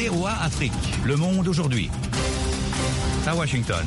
VOA Afrique, Le Monde aujourd'hui. À Washington.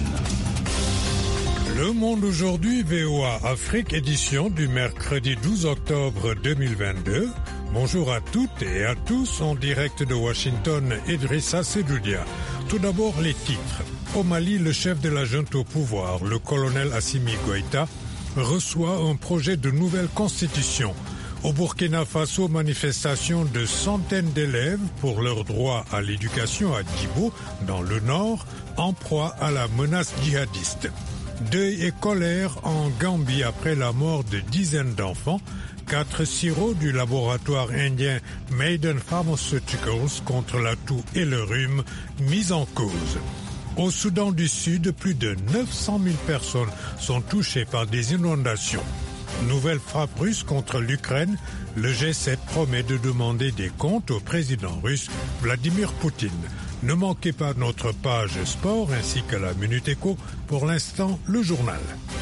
Le Monde aujourd'hui, VOA Afrique, édition du mercredi 12 octobre 2022. Bonjour à toutes et à tous, en direct de Washington, Idrissa Sedoudia. Tout d'abord, les titres. Au Mali, le chef de la junte au pouvoir, le colonel Assimi Goïta, reçoit un projet de nouvelle constitution. Au Burkina Faso, manifestation de centaines d'élèves pour leur droit à l'éducation à Djibo, dans le nord, en proie à la menace djihadiste. Deuil et colère en Gambie après la mort de dizaines d'enfants. 4 sirops du laboratoire indien Maiden Pharmaceuticals contre la toux et le rhume mis en cause. Au Soudan du Sud, plus de 900 000 personnes sont touchées par des inondations. Nouvelle frappe russe contre l'Ukraine, le G7 promet de demander des comptes au président russe Vladimir Poutine. Ne manquez pas notre page sport ainsi que la Minute Éco. Pour l'instant, le journal.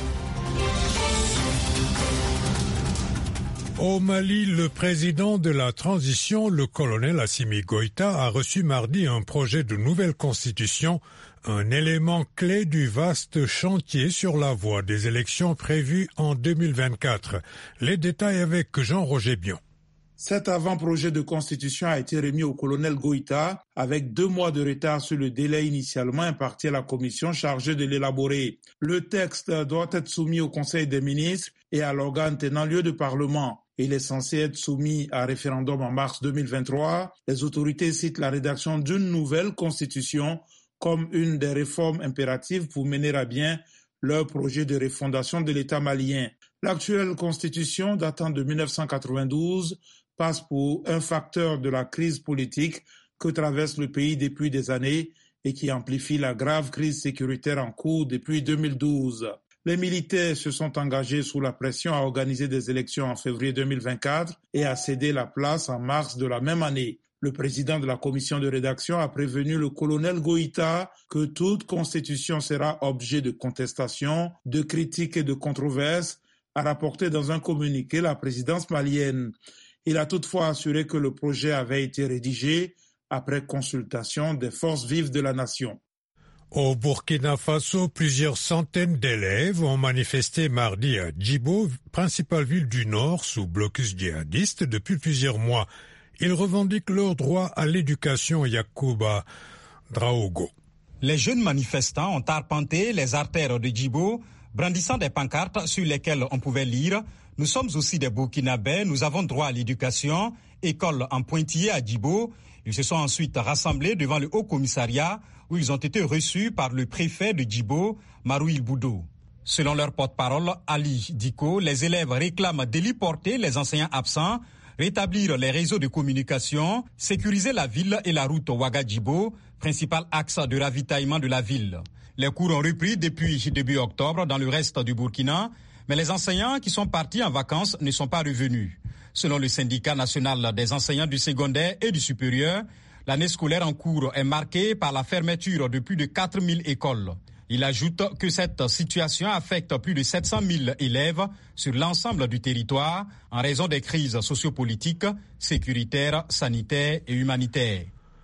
Au Mali, le président de la transition, le colonel Assimi Goïta, a reçu mardi un projet de nouvelle constitution, un élément clé du vaste chantier sur la voie des élections prévues en 2024. Les détails avec Jean-Roger Bion. Cet avant-projet de constitution a été remis au colonel Goïta avec 2 mois de retard sur le délai initialement imparti à la commission chargée de l'élaborer. Le texte doit être soumis au Conseil des ministres et à l'organe tenant lieu de parlement. Il est censé être soumis à référendum en mars 2023. Les autorités citent la rédaction d'une nouvelle constitution comme une des réformes impératives pour mener à bien leur projet de refondation de l'État malien. L'actuelle constitution, datant de 1992, passe pour un facteur de la crise politique que traverse le pays depuis des années et qui amplifie la grave crise sécuritaire en cours depuis 2012. Les militaires se sont engagés sous la pression à organiser des élections en février 2024 et à céder la place en mars de la même année. Le président de la commission de rédaction a prévenu le colonel Goïta que toute constitution sera objet de contestation, de critiques et de controverses, a rapporté dans un communiqué la présidence malienne. Il a toutefois assuré que le projet avait été rédigé après consultation des forces vives de la nation. Au Burkina Faso, plusieurs centaines d'élèves ont manifesté mardi à Djibo, principale ville du Nord sous blocus djihadiste depuis plusieurs mois. Ils revendiquent leur droit à l'éducation. Yacouba Draogo. Les jeunes manifestants ont arpenté les artères de Djibo, brandissant des pancartes sur lesquelles on pouvait lire « Nous sommes aussi des Burkinabés, nous avons droit à l'éducation », école en pointillé à Djibo. Ils se sont ensuite rassemblés devant le Haut-Commissariat où ils ont été reçus par le préfet de Djibo, Marouil Boudou. Selon leur porte-parole, Ali Diko, les élèves réclament d'héliporter les enseignants absents, rétablir les réseaux de communication, sécuriser la ville et la route Ouaga-Djibo, principal axe de ravitaillement de la ville. Les cours ont repris depuis début octobre dans le reste du Burkina, mais les enseignants qui sont partis en vacances ne sont pas revenus. Selon le syndicat national des enseignants du secondaire et du supérieur, l'année scolaire en cours est marquée par la fermeture de plus de 4000 écoles. Il ajoute que cette situation affecte plus de 700 000 élèves sur l'ensemble du territoire en raison des crises sociopolitiques, sécuritaires, sanitaires et humanitaires.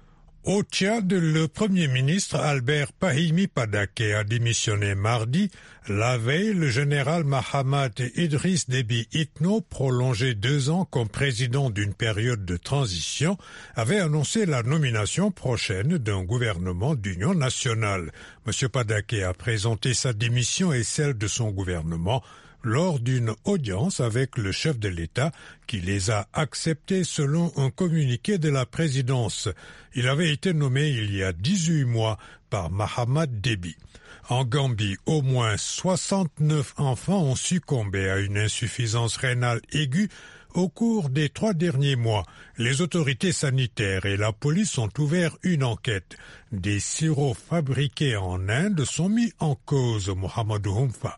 Au Tchad, le Premier ministre Albert Pahimi Padaké a démissionné mardi. La veille, le général Mahamat Idriss Déby Itno, prolongé 2 ans comme président d'une période de transition, avait annoncé la nomination prochaine d'un gouvernement d'union nationale. M. Padaké a présenté sa démission et celle de son gouvernement lors d'une audience avec le chef de l'État qui les a acceptés selon un communiqué de la présidence. Il avait été nommé il y a 18 mois par Mahamat Déby. En Gambie, au moins 69 enfants ont succombé à une insuffisance rénale aiguë au cours des 3 derniers mois. Les autorités sanitaires et la police ont ouvert une enquête. Des sirops fabriqués en Inde sont mis en cause, Mohamedou Humfa.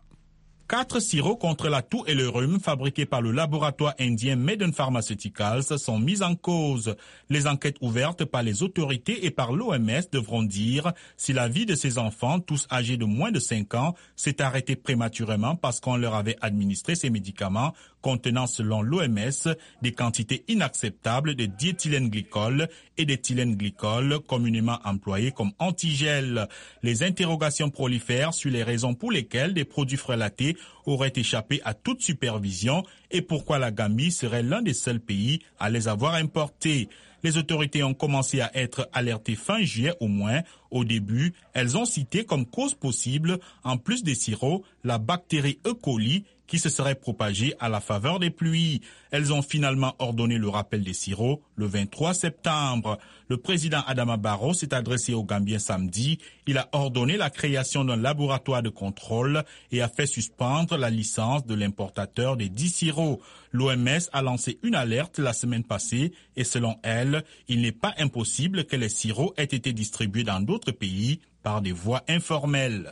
4 sirops contre la toux et le rhume fabriqués par le laboratoire indien Maiden Pharmaceuticals sont mis en cause. Les enquêtes ouvertes par les autorités et par l'OMS devront dire si la vie de ces enfants, tous âgés de moins de 5 ans, s'est arrêtée prématurément parce qu'on leur avait administré ces médicaments contenant selon l'OMS des quantités inacceptables de diéthylène glycol et d'éthylène glycol, communément employés comme antigel. Les interrogations prolifèrent sur les raisons pour lesquelles des produits frelatés auraient échappé à toute supervision et pourquoi la Gambie serait l'un des seuls pays à les avoir importés. Les autorités ont commencé à être alertées fin juillet au moins. Au début, elles ont cité comme cause possible, en plus des sirops, la bactérie E. coli qui se serait propagée à la faveur des pluies. Elles ont finalement ordonné le rappel des sirops le 23 septembre. Le président Adama Barrow s'est adressé aux Gambiens samedi. Il a ordonné la création d'un laboratoire de contrôle et a fait suspendre la licence de l'importateur des 10 sirops. L'OMS a lancé une alerte la semaine passée et selon elle, il n'est pas impossible que les sirops aient été distribués dans d'autres pays par des voies informelles.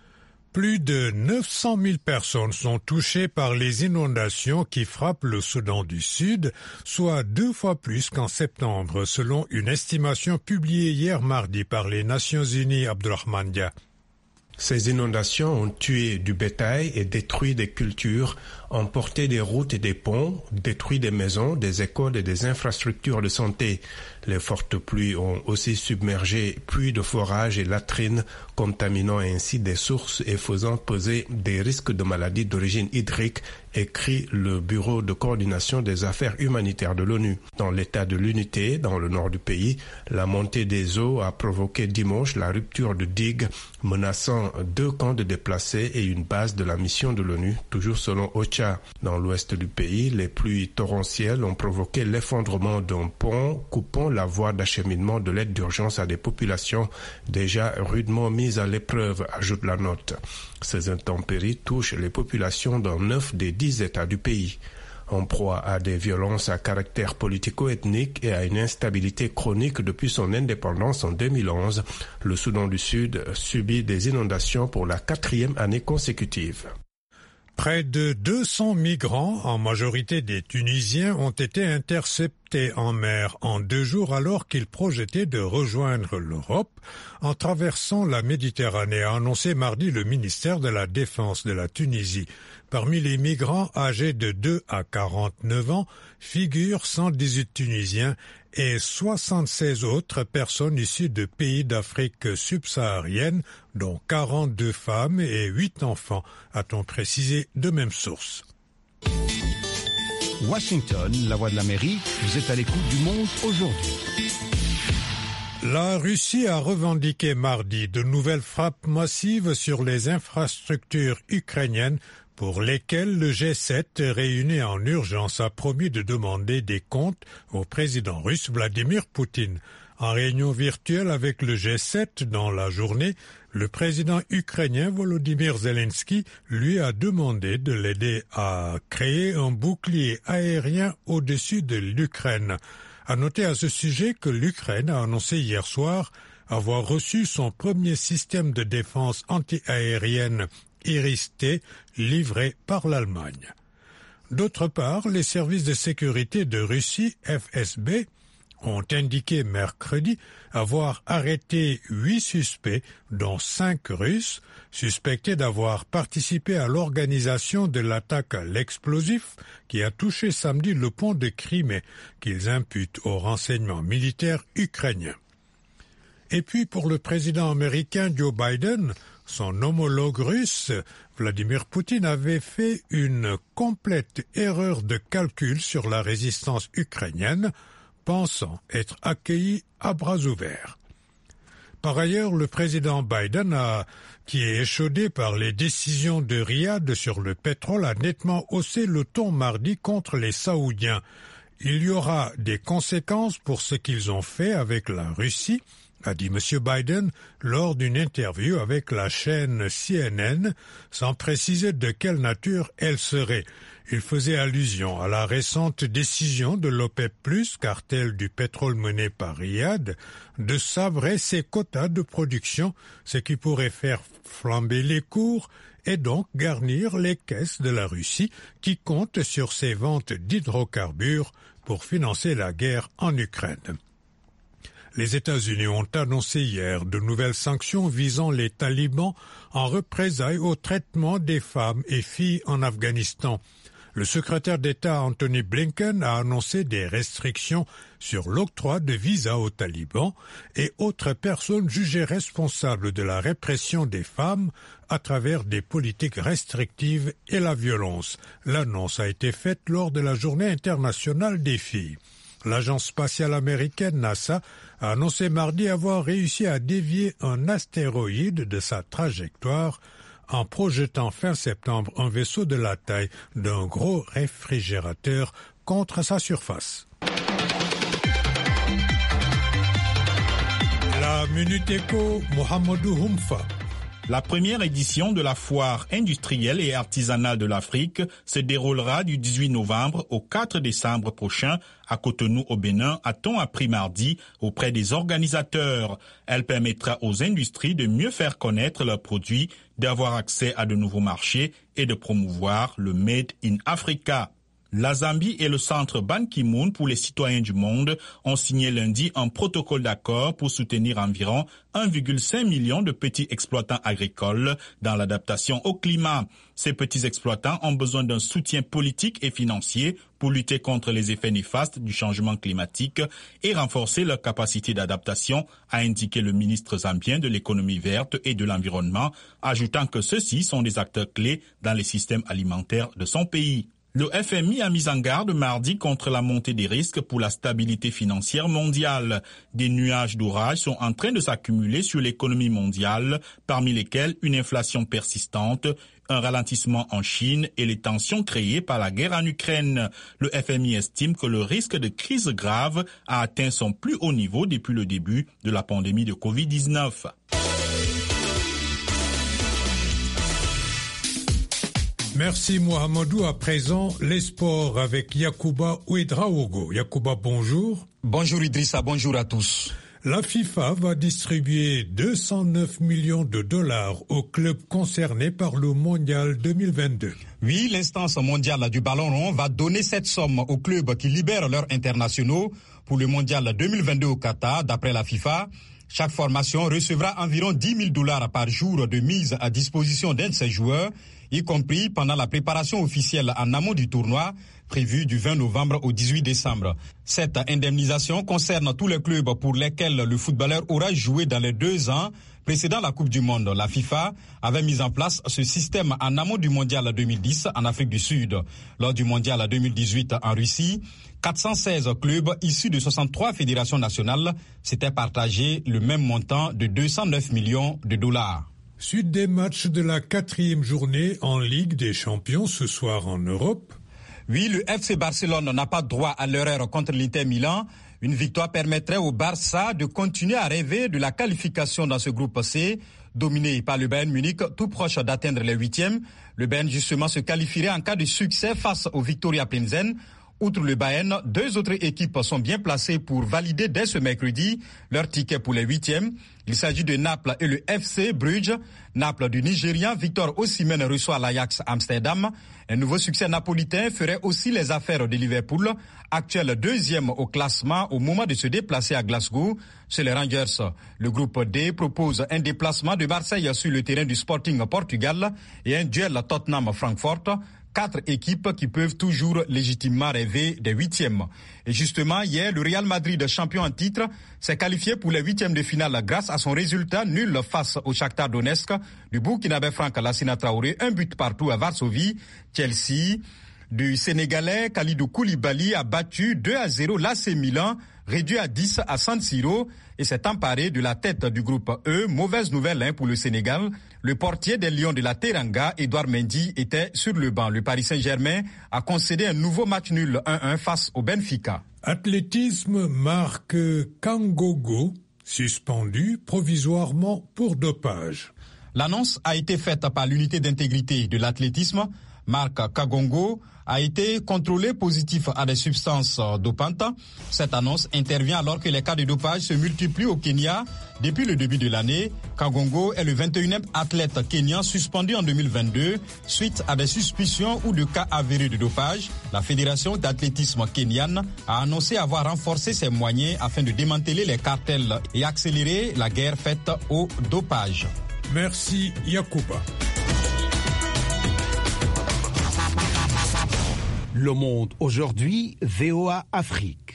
Plus de 900 000 personnes sont touchées par les inondations qui frappent le Soudan du Sud, soit 2 fois plus qu'en septembre, selon une estimation publiée hier mardi par les Nations Unies. Abdulrahman Dia. Ces inondations ont tué du bétail et détruit des cultures, emporté des routes et des ponts, détruit des maisons, des écoles et des infrastructures de santé. Les fortes pluies ont aussi submergé puits de forage et latrines, contaminant ainsi des sources et faisant peser des risques de maladies d'origine hydrique, écrit le Bureau de coordination des affaires humanitaires de l'ONU. Dans l'état de l'unité, dans le nord du pays, la montée des eaux a provoqué dimanche la rupture de digues, menaçant 2 camps de déplacés et une base de la mission de l'ONU, toujours selon OCHA. Dans l'ouest du pays, les pluies torrentielles ont provoqué l'effondrement d'un pont coupant la voie d'acheminement de l'aide d'urgence à des populations déjà rudement mises à l'épreuve, ajoute la note. Ces intempéries touchent les populations dans 9 des 10 États du pays. En proie à des violences à caractère politico-ethnique et à une instabilité chronique depuis son indépendance en 2011, le Soudan du Sud subit des inondations pour la 4e année consécutive. Près de 200 migrants, en majorité des Tunisiens, ont été interceptés en mer en 2 jours alors qu'ils projetaient de rejoindre l'Europe en traversant la Méditerranée, a annoncé mardi le ministère de la Défense de la Tunisie. Parmi les migrants âgés de 2 à 49 ans figurent 118 Tunisiens et 76 autres personnes issues de pays d'Afrique subsaharienne, dont 42 femmes et 8 enfants, a-t-on précisé de même source. Washington, la voix de l'Amérique, vous êtes à l'écoute du Monde aujourd'hui. La Russie a revendiqué mardi de nouvelles frappes massives sur les infrastructures ukrainiennes pour lesquelles le G7 réuni en urgence a promis de demander des comptes au président russe Vladimir Poutine. En réunion virtuelle avec le G7 dans la journée, le président ukrainien Volodymyr Zelensky lui a demandé de l'aider à créer un bouclier aérien au-dessus de l'Ukraine. À noter à ce sujet que l'Ukraine a annoncé hier soir avoir reçu son premier système de défense anti-aérienne Iris-T livré par l'Allemagne. D'autre part, les services de sécurité de Russie, FSB, ont indiqué mercredi avoir arrêté 8 suspects, dont 5 Russes, suspectés d'avoir participé à l'organisation de l'attaque à l'explosif qui a touché samedi le pont de Crimée, qu'ils imputent au renseignement militaire ukrainien. Et puis pour le président américain Joe Biden, son homologue russe, Vladimir Poutine, avait fait une complète erreur de calcul sur la résistance ukrainienne, pensant être accueilli à bras ouverts. Par ailleurs, le président Biden, qui est échaudé par les décisions de Riyad sur le pétrole, a nettement haussé le ton mardi contre les Saoudiens. Il y aura des conséquences pour ce qu'ils ont fait avec la Russie, a dit M. Biden lors d'une interview avec la chaîne CNN, sans préciser de quelle nature elle serait. Il faisait allusion à la récente décision de l'OPEP+, cartel du pétrole mené par Riyad, de sabrer ses quotas de production, ce qui pourrait faire flamber les cours et donc garnir les caisses de la Russie qui compte sur ses ventes d'hydrocarbures pour financer la guerre en Ukraine. Les États-Unis ont annoncé hier de nouvelles sanctions visant les talibans en représailles au traitement des femmes et filles en Afghanistan. Le secrétaire d'État Anthony Blinken a annoncé des restrictions sur l'octroi de visas aux talibans et autres personnes jugées responsables de la répression des femmes à travers des politiques restrictives et la violence. L'annonce a été faite lors de la Journée internationale des filles. L'agence spatiale américaine NASA a annoncé mardi avoir réussi à dévier un astéroïde de sa trajectoire en projetant fin septembre un vaisseau de la taille d'un gros réfrigérateur contre sa surface. La Minute Éco, Mohamedou Humfa. La première édition de la foire industrielle et artisanale de l'Afrique se déroulera du 18 novembre au 4 décembre prochain à Cotonou au Bénin, a-t-on appris mardi auprès des organisateurs. Elle permettra aux industries de mieux faire connaître leurs produits, d'avoir accès à de nouveaux marchés et de promouvoir le Made in Africa. La Zambie et le centre Ban Ki-moon pour les citoyens du monde ont signé lundi un protocole d'accord pour soutenir environ 1,5 million de petits exploitants agricoles dans l'adaptation au climat. Ces petits exploitants ont besoin d'un soutien politique et financier pour lutter contre les effets néfastes du changement climatique et renforcer leur capacité d'adaptation, a indiqué le ministre zambien de l'économie verte et de l'environnement, ajoutant que ceux-ci sont des acteurs clés dans les systèmes alimentaires de son pays. Le FMI a mis en garde mardi contre la montée des risques pour la stabilité financière mondiale. Des nuages d'orage sont en train de s'accumuler sur l'économie mondiale, parmi lesquels une inflation persistante, un ralentissement en Chine et les tensions créées par la guerre en Ukraine. Le FMI estime que le risque de crise grave a atteint son plus haut niveau depuis le début de la pandémie de Covid-19. Merci Mohamedou. À présent, les sports avec Yacouba Ouedraogo. Yacouba, bonjour. Bonjour Idrissa, bonjour à tous. La FIFA va distribuer 209 millions de dollars aux clubs concernés par le Mondial 2022. Oui, l'instance mondiale du ballon rond va donner cette somme aux clubs qui libèrent leurs internationaux pour le Mondial 2022 au Qatar, d'après la FIFA. Chaque formation recevra environ 10 000 dollars par jour de mise à disposition d'un de ses joueurs, y compris pendant la préparation officielle en amont du tournoi, prévu du 20 novembre au 18 décembre. Cette indemnisation concerne tous les clubs pour lesquels le footballeur aura joué dans les 2 ans précédant la Coupe du Monde. La FIFA avait mis en place ce système en amont du Mondial 2010 en Afrique du Sud. Lors du Mondial 2018 en Russie, 416 clubs issus de 63 fédérations nationales s'étaient partagés le même montant de 209 millions de dollars. Suite des matchs de la 4e journée en Ligue des Champions ce soir en Europe. Oui, le FC Barcelone n'a pas droit à l'erreur contre l'Inter Milan. Une victoire permettrait au Barça de continuer à rêver de la qualification dans ce groupe C, dominé par le Bayern Munich, tout proche d'atteindre les 8e. Le Bayern justement se qualifierait en cas de succès face au Viktoria Plzen. Outre le Bayern, 2 autres équipes sont bien placées pour valider dès ce mercredi leur ticket pour les 8e. Il s'agit de Naples et le FC Bruges. Naples du Nigérian Victor Osimhen reçoit l'Ajax Amsterdam. Un nouveau succès napolitain ferait aussi les affaires de Liverpool, actuel 2e au classement au moment de se déplacer à Glasgow. Chez les Rangers, le groupe D propose un déplacement de Marseille sur le terrain du Sporting Portugal et un duel Tottenham-Francfort. 4 équipes qui peuvent toujours légitimement rêver des 8e. Et justement, hier, le Real Madrid, champion en titre, s'est qualifié pour les 8e de finale grâce à son résultat nul face au Shakhtar Donetsk du Burkinabé Franck Lassina Traoré, 1 but partout à Varsovie. Chelsea du Sénégalais Kalidou Koulibaly a battu 2-0 l'AC Milan, réduit à 10 à San Siro, et s'est emparé de la tête du groupe E. Mauvaise nouvelle pour le Sénégal. Le portier des Lions de la Teranga, Edouard Mendy, était sur le banc. Le Paris Saint-Germain a concédé un nouveau match nul 1-1 face au Benfica. Athlétisme, Marc Kangogo, suspendu provisoirement pour dopage. L'annonce a été faite par l'unité d'intégrité de l'athlétisme. Marc Kagongo a été contrôlé positif à des substances dopantes. Cette annonce intervient alors que les cas de dopage se multiplient au Kenya depuis le début de l'année. Kagongo est le 21e athlète kenyan suspendu en 2022 suite à des suspicions ou de cas avérés de dopage. La Fédération d'athlétisme kenyane a annoncé avoir renforcé ses moyens afin de démanteler les cartels et accélérer la guerre faite au dopage. Merci Yacouba. Le Monde aujourd'hui, VOA Afrique.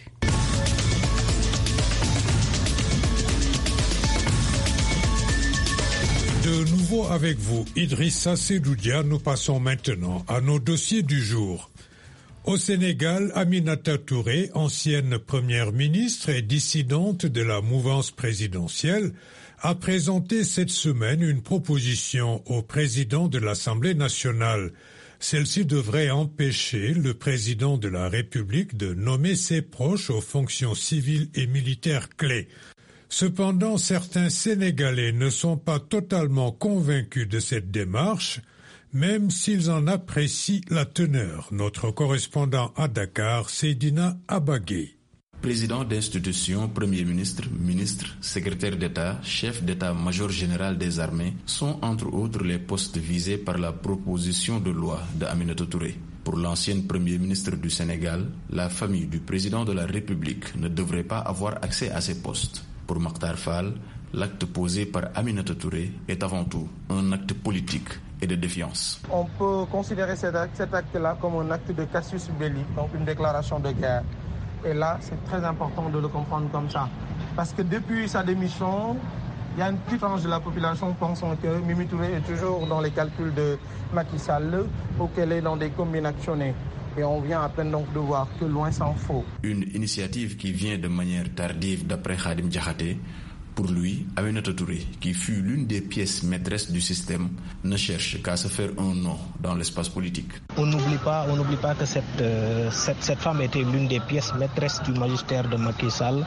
De nouveau avec vous, Idrissa Sedoudia, nous passons maintenant à nos dossiers du jour. Au Sénégal, Aminata Touré, ancienne première ministre et dissidente de la mouvance présidentielle, a présenté cette semaine une proposition au président de l'Assemblée nationale. Celle-ci devrait empêcher le président de la République de nommer ses proches aux fonctions civiles et militaires clés. Cependant, certains Sénégalais ne sont pas totalement convaincus de cette démarche, même s'ils en apprécient la teneur. Notre correspondant à Dakar, Seydina Abagué. Président d'institution, Premier ministre, ministre, secrétaire d'État, chef d'état-major général des armées sont entre autres les postes visés par la proposition de loi d'Aminatou Touré. Pour l'ancienne Premier ministre du Sénégal, la famille du président de la République ne devrait pas avoir accès à ces postes. Pour Makhtar Fall, l'acte posé par Aminata Touré est avant tout un acte politique et de défiance. On peut considérer cet acte-là comme un acte de casus belli, donc une déclaration de guerre. Et là, c'est très important de le comprendre comme ça. Parce que depuis sa démission, il y a une petite tranche de la population pensant que Mimi Touré est toujours dans les calculs de Macky Sall ou qu'elle est dans des combines actionnées. Et on vient à peine donc de voir que loin s'en faut. Une initiative qui vient de manière tardive d'après Khadim Diakhaté. Pour lui, Aminata Touré, qui fut l'une des pièces maîtresses du système, ne cherche qu'à se faire un nom dans l'espace politique. On n'oublie pas que cette femme était l'une des pièces maîtresses du magistère de Macky Sall.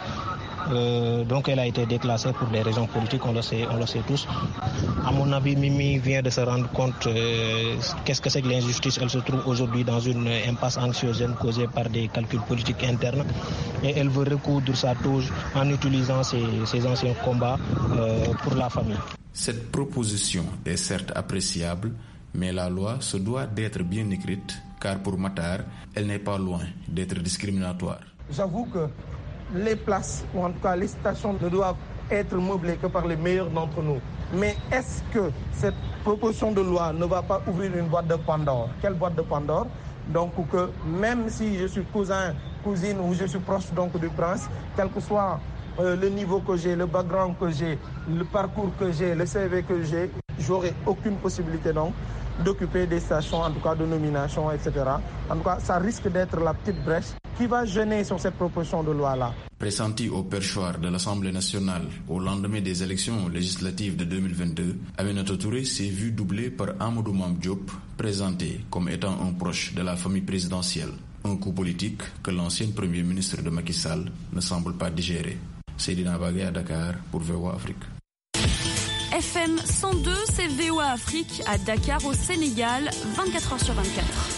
Donc elle a été déclassée pour des raisons politiques, on le sait tous. À mon avis, Mimi vient de se rendre compte qu'est-ce que c'est que l'injustice. Elle se trouve aujourd'hui dans une impasse anxiogène causée par des calculs politiques internes et elle veut recoudre sa toge en utilisant ses anciens combats pour la famille. Cette proposition est certes appréciable, mais la loi se doit d'être bien écrite car pour Matar, elle n'est pas loin d'être discriminatoire. J'avoue que les places, ou en tout cas les stations, ne doivent être meublées que par les meilleurs d'entre nous. Mais est-ce que cette proposition de loi ne va pas ouvrir une boîte de Pandore? Quelle boîte de Pandore? Donc que même si je suis cousin, cousine ou je suis proche donc du prince, quel que soit le niveau que j'ai, le background que j'ai, le parcours que j'ai, le CV que j'ai, j'aurai aucune possibilité donc d'occuper des stations, en tout cas de nomination, etc. En tout cas, ça risque d'être la petite brèche qui va gêner sur cette proposition de loi-là. Pressenti au perchoir de l'Assemblée nationale au lendemain des élections législatives de 2022, Aminata Touré s'est vu doublé par Amadou Mame Diop, présenté comme étant un proche de la famille présidentielle. Un coup politique que l'ancien Premier ministre de Macky Sall ne semble pas digérer. Seydina Bagay à Dakar pour VOA Afrique. FM 102, c'est VOA Afrique à Dakar au Sénégal, 24h sur 24.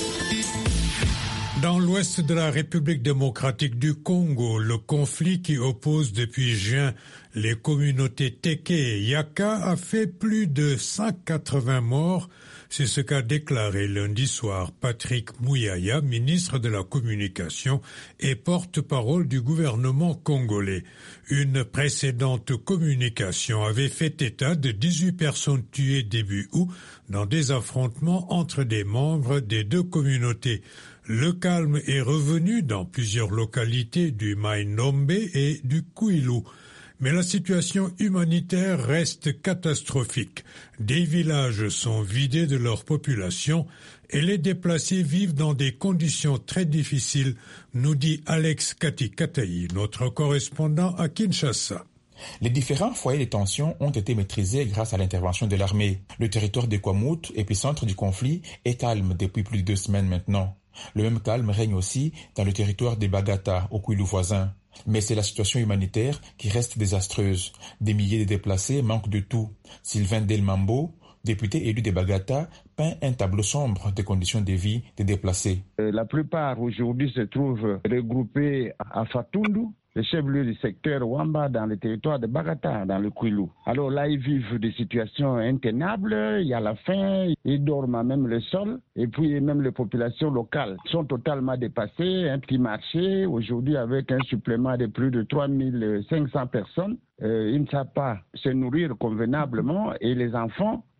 Dans l'ouest de la République démocratique du Congo, le conflit qui oppose depuis juin les communautés Teke et Yaka a fait plus de 180 morts. C'est ce qu'a déclaré lundi soir Patrick Mouyaya, ministre de la Communication et porte-parole du gouvernement congolais. Une précédente communication avait fait état de 18 personnes tuées début août dans des affrontements entre des membres des deux communautés. Le calme est revenu dans plusieurs localités du Mai-Nombe et du Kouilou. Mais la situation humanitaire reste catastrophique. Des villages sont vidés de leur population et les déplacés vivent dans des conditions très difficiles, nous dit Alex Kati-Katayi, notre correspondant à Kinshasa. Les différents foyers de tension ont été maîtrisés grâce à l'intervention de l'armée. Le territoire de Kwamout, épicentre du conflit, est calme depuis plus de 2 semaines maintenant. Le même calme règne aussi dans le territoire des Bagata, au Kouilou voisin. Mais c'est la situation humanitaire qui reste désastreuse. Des milliers de déplacés manquent de tout. Sylvain Delmambo, député élu de Bagata, peint un tableau sombre des conditions de vie des déplacés. La plupart aujourd'hui se trouvent regroupés à Fatundu, le chef-lieu du secteur Wamba dans le territoire de Bagata, dans le Kouilou. Alors là, ils vivent des situations intenables, il y a la faim, ils dorment à même le sol, et puis même les populations locales sont totalement dépassées. Un petit marché, aujourd'hui avec un supplément de plus de 3500 personnes, ils ne savent pas se nourrir convenablement, et les enfants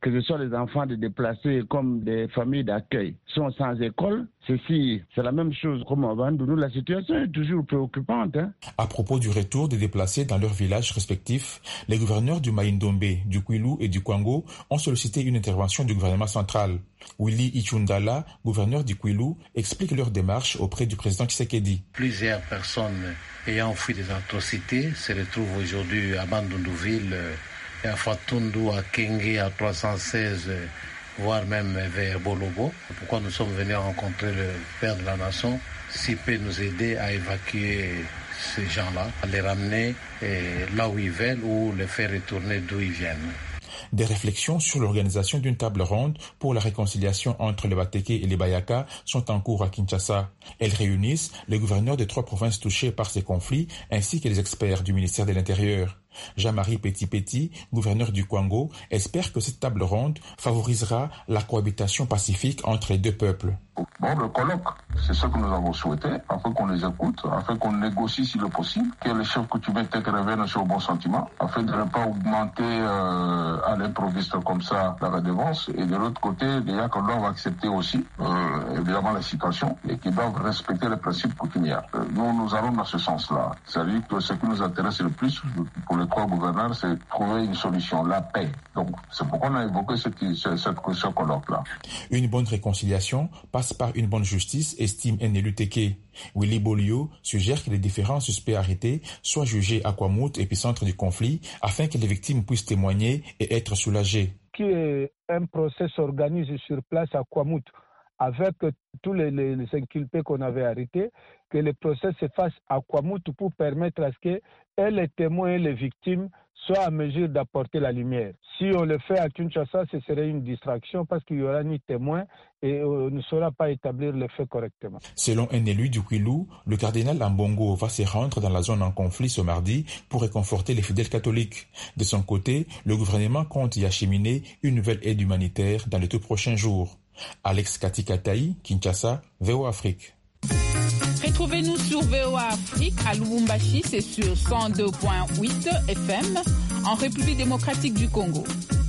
que ce soit les enfants de déplacés comme des familles d'accueil, sont sans école. Ceci, c'est la même chose comme à Bandundu. La situation est toujours préoccupante. À propos du retour des déplacés dans leurs villages respectifs, les gouverneurs du Mai-Ndombe, du Kwilu et du Kwango ont sollicité une intervention du gouvernement central. Willy Ichundala, gouverneur du Kwilu, explique leur démarche auprès du président Tshisekedi. Plusieurs personnes ayant fui des atrocités se retrouvent aujourd'hui à Bandundu-Ville, à Fatundu, à Kenge, à 316, voire même vers Bolobo. Pourquoi nous sommes venus rencontrer le père de la nation, s'il peut nous aider à évacuer ces gens-là, à les ramener là où ils veulent ou les faire retourner d'où ils viennent. Des réflexions sur l'organisation d'une table ronde pour la réconciliation entre les Bateke et les Bayaka sont en cours à Kinshasa. Elles réunissent les gouverneurs des 3 provinces touchées par ces conflits ainsi que les experts du ministère de l'Intérieur. Jean-Marie Petit-Petit, gouverneur du Kwango, espère que cette table ronde favorisera la cohabitation pacifique entre les 2 peuples. Bon, le colloque, c'est ce que nous avons souhaité, afin qu'on les écoute, afin qu'on négocie si le possible, que les chefs coutumiers reviennent sur le bon sentiment, afin de ne pas augmenter à l'improviste comme ça la redevance. Et de l'autre côté, les Yaka doivent accepter aussi, évidemment, la situation et qu'ils doivent respecter les principes coutumiers. Nous allons dans ce sens-là. C'est-à-dire que ce qui nous intéresse le plus pour les 3 gouverneurs, c'est de trouver une solution, la paix. Donc, c'est pourquoi on a évoqué ce colloque-là. Une bonne réconciliation passe par une bonne justice, estime Enelu Teke. Willy Bolio suggère que les différents suspects arrêtés soient jugés à Kwamout, épicentre du conflit, afin que les victimes puissent témoigner et être soulagées. Qu'un procès s'organise sur place à Kwamout avec tous les inculpés qu'on avait arrêtés, que le procès se fasse à Kwamout pour permettre à ce que les témoins et les victimes soient à mesure d'apporter la lumière. Si on le fait à Kinshasa, ce serait une distraction parce qu'il n'y aura ni témoin et on ne saura pas établir le fait correctement. Selon un élu du Kwilu, le cardinal Ambongo va se rendre dans la zone en conflit ce mardi pour réconforter les fidèles catholiques. De son côté, le gouvernement compte y acheminer une nouvelle aide humanitaire dans les tout prochains jours. Alex Katikataï, Kinshasa, VOA Afrique. Retrouvez-nous sur VOA Afrique à Lubumbashi, c'est sur 102.8 FM, en République démocratique du Congo.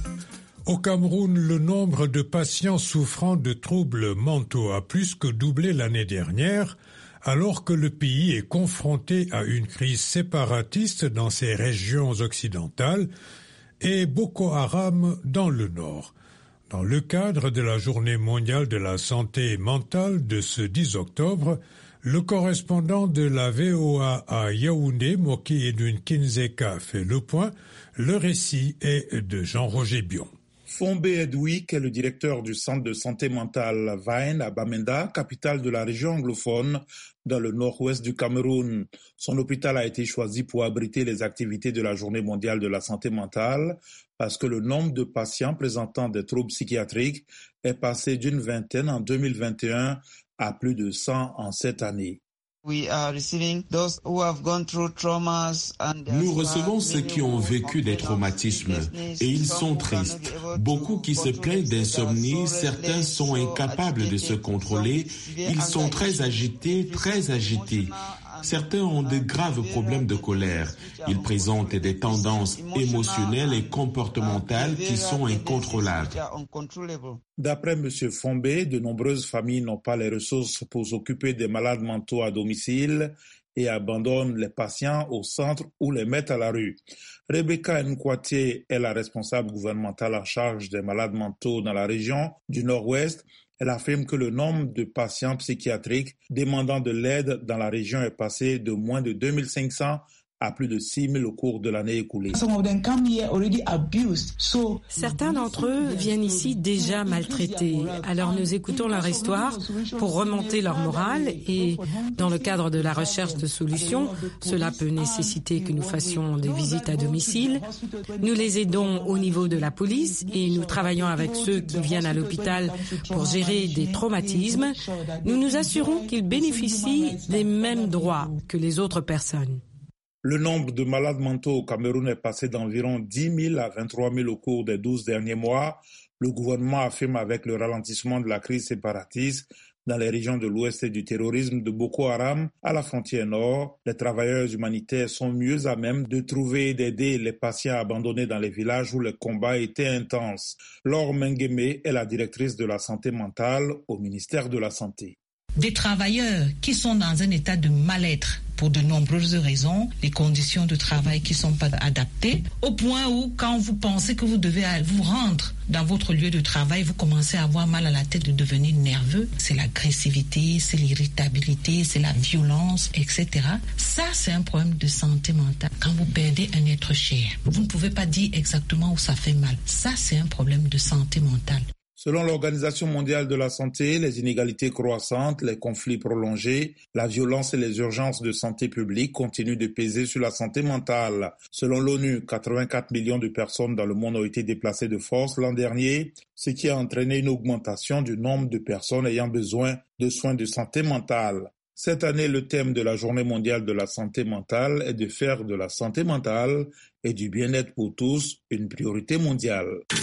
Au Cameroun, le nombre de patients souffrant de troubles mentaux a plus que doublé l'année dernière, alors que le pays est confronté à une crise séparatiste dans ses régions occidentales et Boko Haram dans le nord. Dans le cadre de la Journée mondiale de la santé mentale de ce 10 octobre, le correspondant de la VOA à Yaoundé, Moki Edwin Kinzeka, fait le point. Le récit est de Jean-Roger Bion. Fombe Edwick est le directeur du centre de santé mentale Vain à Bamenda, capitale de la région anglophone, dans le nord-ouest du Cameroun. Son hôpital a été choisi pour abriter les activités de la Journée mondiale de la santé mentale parce que le nombre de patients présentant des troubles psychiatriques est passé d'une vingtaine en 2021 à plus de 100 en cette année. Nous recevons ceux qui ont vécu des traumatismes et ils sont tristes. Beaucoup qui se plaignent d'insomnie, certains sont incapables de se contrôler, ils sont très agités. Certains ont de graves problèmes de colère. Ils présentent des tendances émotionnelles et comportementales qui sont incontrôlables. D'après M. Fombe, de nombreuses familles n'ont pas les ressources pour s'occuper des malades mentaux à domicile et abandonnent les patients au centre ou les mettent à la rue. Rebecca Nkwatié est la responsable gouvernementale en charge des malades mentaux dans la région du Nord-Ouest. Elle affirme que le nombre de patients psychiatriques demandant de l'aide dans la région est passé de moins de 2500 à plus de 6 000 au cours de l'année écoulée. Certains d'entre eux viennent ici déjà maltraités. Alors nous écoutons leur histoire pour remonter leur morale et dans le cadre de la recherche de solutions, cela peut nécessiter que nous fassions des visites à domicile. Nous les aidons au niveau de la police et nous travaillons avec ceux qui viennent à l'hôpital pour gérer des traumatismes. Nous nous assurons qu'ils bénéficient des mêmes droits que les autres personnes. Le nombre de malades mentaux au Cameroun est passé d'environ 10 000 à 23 000 au cours des 12 derniers mois. Le gouvernement affirme avec le ralentissement de la crise séparatiste Dans les régions de l'ouest et du terrorisme de Boko Haram, à la frontière nord, les travailleurs humanitaires sont mieux à même de trouver et d'aider les patients abandonnés dans les villages où les combats étaient intenses. Laure Mengeme est la directrice de la santé mentale au ministère de la Santé. Des travailleurs qui sont dans un état de mal-être pour de nombreuses raisons, les conditions de travail qui ne sont pas adaptées, au point où quand vous pensez que vous devez vous rendre dans votre lieu de travail, vous commencez à avoir mal à la tête, de devenir nerveux. C'est l'agressivité, c'est l'irritabilité, c'est la violence, etc. Ça, c'est un problème de santé mentale. Quand vous perdez un être cher, vous ne pouvez pas dire exactement où ça fait mal. Ça, c'est un problème de santé mentale. Selon l'Organisation mondiale de la santé, les inégalités croissantes, les conflits prolongés, la violence et les urgences de santé publique continuent de peser sur la santé mentale. Selon l'ONU, 84 millions de personnes dans le monde ont été déplacées de force l'an dernier, ce qui a entraîné une augmentation du nombre de personnes ayant besoin de soins de santé mentale. Cette année, le thème de la Journée mondiale de la santé mentale est de faire de la santé mentale et du bien-être pour tous une priorité mondiale.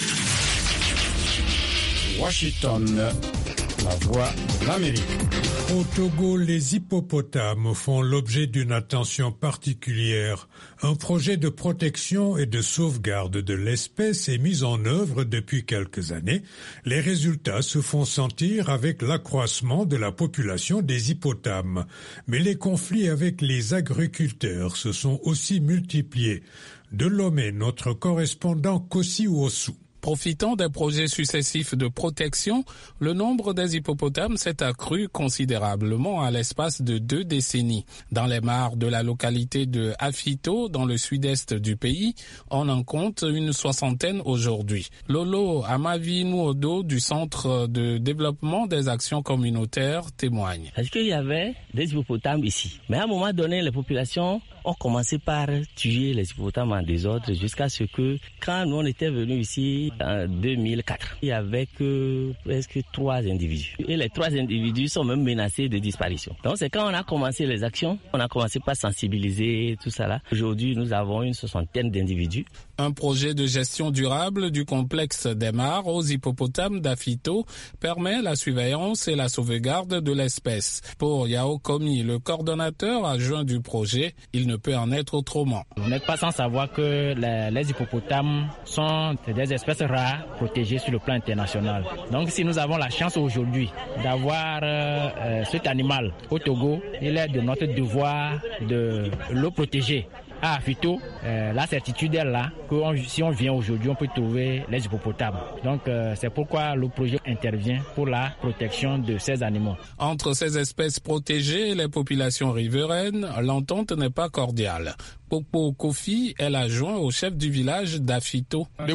Washington, la voix de l'Amérique. Au Togo, les hippopotames font l'objet d'une attention particulière. Un projet de protection et de sauvegarde de l'espèce est mis en œuvre depuis quelques années. Les résultats se font sentir avec l'accroissement de la population des hippotames. Mais les conflits avec les agriculteurs se sont aussi multipliés. De Lomé, notre correspondant Kossi Wosu. Profitant des projets successifs de protection, le nombre des hippopotames s'est accru considérablement à l'espace de 2 décennies. Dans les mares de la localité de Afito, dans le sud-est du pays, on en compte une 60aine aujourd'hui. Lolo Amavi-Nuodo du Centre de développement des actions communautaires témoigne. Parce qu'il y avait des hippopotames ici. Mais à un moment donné, les populations ont commencé par tuer les hippopotames en désordre jusqu'à ce que, quand nous on était venus ici en 2004, il y avait que presque 3 individus. Et les 3 individus sont même menacés de disparition. Donc c'est quand on a commencé les actions, on a commencé par sensibiliser tout ça là. Aujourd'hui, nous avons une 60aine d'individus. Un projet de gestion durable du complexe des mares aux hippopotames d'Afito permet la surveillance et la sauvegarde de l'espèce. Pour Yao Komi, le coordonnateur adjoint du projet, il ne peut en être autrement. Vous n'êtes pas sans savoir que les hippopotames sont des espèces rares protégées sur le plan international. Donc si nous avons la chance aujourd'hui d'avoir cet animal au Togo, il est de notre devoir de le protéger. À Afito, la certitude est là que si on vient aujourd'hui, on peut trouver les hippopotames. Donc c'est pourquoi le projet intervient pour la protection de ces animaux. Entre ces espèces protégées et les populations riveraines, l'entente n'est pas cordiale. Popo Kofi est l'adjoint au chef du village d'Afito. Les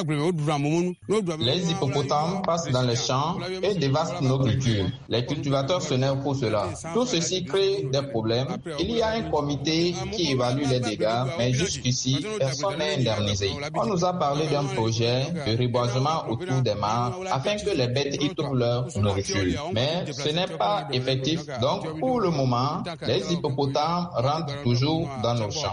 hippopotames passent dans les champs et dévastent nos cultures. Les cultivateurs s'énervent pour cela. Tout ceci crée des problèmes. Il y a un comité qui évalue les dégâts, mais jusqu'ici, personne n'est indemnisé. On nous a parlé d'un projet de reboisement autour des mares afin que les bêtes y trouvent leur nourriture. Mais ce n'est pas effectif. Donc, pour le moment, les hippopotames rentrent toujours dans nos champs.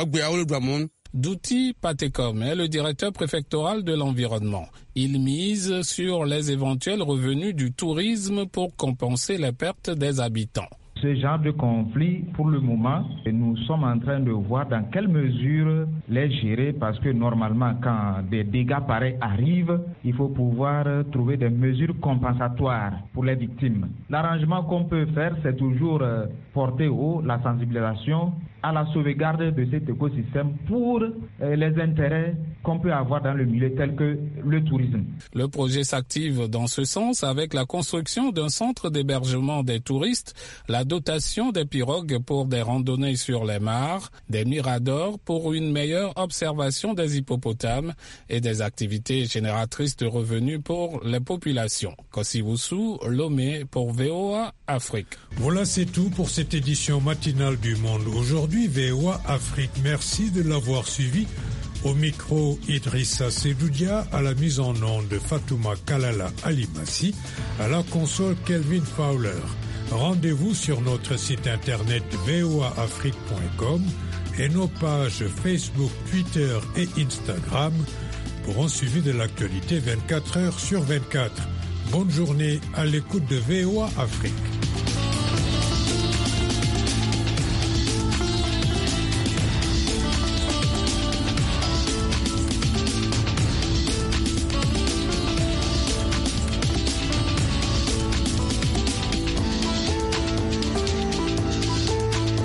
Douti Patekom est le directeur préfectoral de l'environnement. Il mise sur les éventuels revenus du tourisme pour compenser les pertes des habitants. Ce genre de conflit, pour le moment, nous sommes en train de voir dans quelle mesure les gérer parce que normalement, quand des dégâts pareils arrivent, il faut pouvoir trouver des mesures compensatoires pour les victimes. L'arrangement qu'on peut faire, c'est toujours porter haut la sensibilisation à la sauvegarde de cet écosystème pour les intérêts qu'on peut avoir dans le milieu tel que le tourisme. Le projet s'active dans ce sens avec la construction d'un centre d'hébergement des touristes, la dotation des pirogues pour des randonnées sur les mares, des miradors pour une meilleure observation des hippopotames et des activités génératrices de revenus pour les populations. Kossi Wosu, Lomé pour VOA Afrique. Voilà, c'est tout pour cette édition matinale du Monde Aujourd'hui. VOA Afrique, merci de l'avoir suivi. Au micro, Idrissa Sedoudia, à la mise en onde de Fatouma Kalala Alimassi, à la console Kelvin Fowler. Rendez-vous sur notre site internet voaafrique.com et nos pages Facebook, Twitter et Instagram pour un suivi de l'actualité 24 heures sur 24. Bonne journée à l'écoute de VOA Afrique.